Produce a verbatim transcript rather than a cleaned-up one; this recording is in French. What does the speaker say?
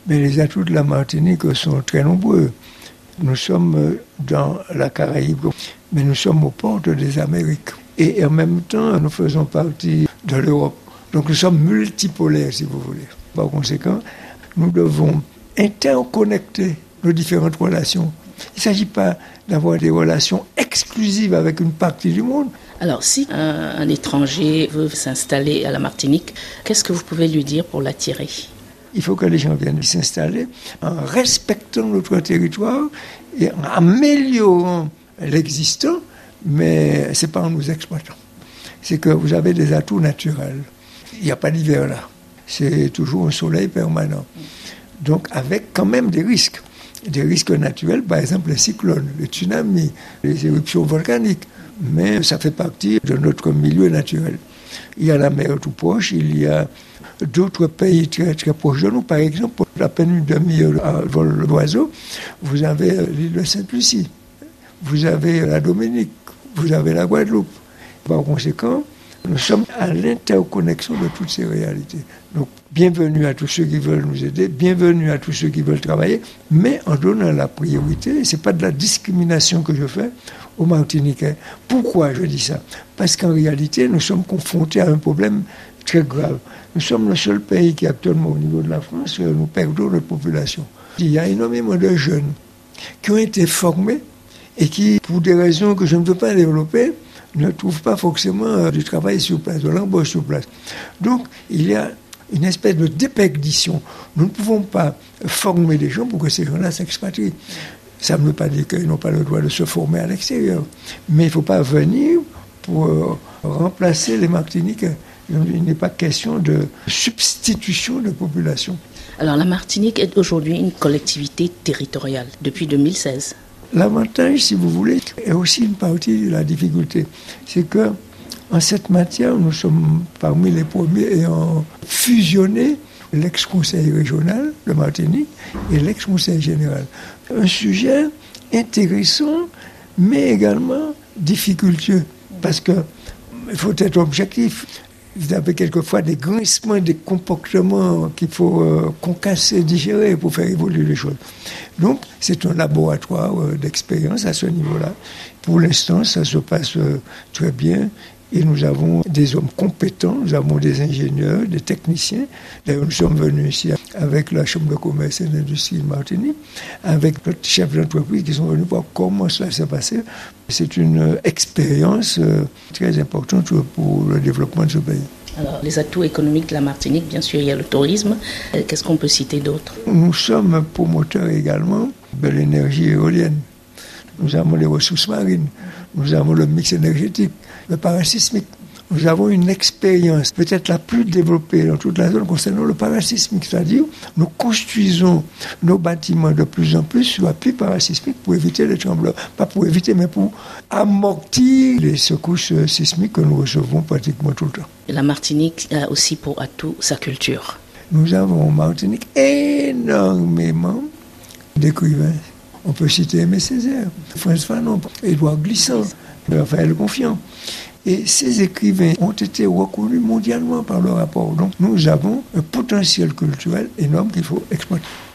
Mais les atouts de la Martinique sont très nombreux. Nous sommes dans la Caraïbe, mais nous sommes aux portes des Amériques. Et en même temps, nous faisons partie de l'Europe. Donc nous sommes multipolaires, si vous voulez. Par conséquent, nous devons interconnecter nos différentes relations. Il ne s'agit pas d'avoir des relations exclusives avec une partie du monde. Alors, si un, un étranger veut s'installer à la Martinique, qu'est-ce que vous pouvez lui dire pour l'attirer ? Il faut que les gens viennent s'installer en respectant notre territoire et en améliorant l'existant, mais ce n'est pas en nous exploitant. C'est que vous avez des atouts naturels. Il n'y a pas d'hiver là. C'est toujours un soleil permanent. Donc avec quand même des risques. Des risques naturels, par exemple les cyclones, les tsunamis, les éruptions volcaniques. Mais ça fait partie de notre milieu naturel. Il y a la mer tout proche, il y a d'autres pays très, très proches de nous. Par exemple, pour à peine une demi-heure à vol d'oiseau, vous avez l'île de Sainte-Lucie, vous avez la Dominique, vous avez la Guadeloupe. Par conséquent, nous sommes à l'interconnexion de toutes ces réalités. Donc, bienvenue à tous ceux qui veulent nous aider, bienvenue à tous ceux qui veulent travailler, mais en donnant la priorité, ce n'est pas de la discrimination que je fais aux Martiniquais. Pourquoi je dis ça ? Parce qu'en réalité, nous sommes confrontés à un problème très grave. Nous sommes le seul pays qui, actuellement, au niveau de la France, nous perdons notre population. Il y a énormément de jeunes qui ont été formés et qui, pour des raisons que je ne veux pas développer, ne trouvent pas forcément du travail sur place, de l'embauche sur place. Donc, il y a une espèce de déperdition. Nous ne pouvons pas former des gens pour que ces gens-là s'expatrient. Ça ne veut pas dire qu'ils n'ont pas le droit de se former à l'extérieur. Mais il ne faut pas venir pour euh, remplacer les Martiniquais. Il n'est pas question de substitution de population. Alors, la Martinique est aujourd'hui une collectivité territoriale depuis deux mille seize. L'avantage, si vous voulez, est aussi une partie de la difficulté. C'est que, en cette matière, nous sommes parmi les premiers ayant fusionné l'ex-conseil régional de Martinique et l'ex-conseil général. Un sujet intéressant, mais également difficultueux, parce qu'il faut être objectif. Vous avez quelquefois des grincements, des comportements qu'il faut euh, concasser, digérer pour faire évoluer les choses. Donc, c'est un laboratoire euh, d'expérience à ce niveau-là. Pour l'instant, ça se passe euh, très bien. Et nous avons des hommes compétents, nous avons des ingénieurs, des techniciens. D'ailleurs, nous sommes venus ici avec la Chambre de commerce et d'industrie de Martinique, avec d'autres chefs d'entreprise qui sont venus voir comment cela s'est passé. C'est une expérience très importante pour le développement de ce pays. Alors, les atouts économiques de la Martinique, bien sûr, il y a le tourisme. Qu'est-ce qu'on peut citer d'autre ? Nous sommes promoteurs également de l'énergie éolienne. Nous avons les ressources marines, nous avons le mix énergétique, le parasismique. Nous avons une expérience peut-être la plus développée dans toute la zone concernant le parasismique, c'est-à-dire nous construisons nos bâtiments de plus en plus sur appui parasismique pour éviter les tremblements, pas pour éviter, mais pour amortir les secousses sismiques que nous recevons pratiquement tout le temps. Et la Martinique a aussi pour atout sa culture. Nous avons en Martinique énormément d'écrivains. On peut citer Aimé Césaire, Frantz Fanon, Édouard Glissant, Raphaël Confiant. Et ces écrivains ont été reconnus mondialement par leur rapport. Donc nous avons un potentiel culturel énorme qu'il faut exploiter.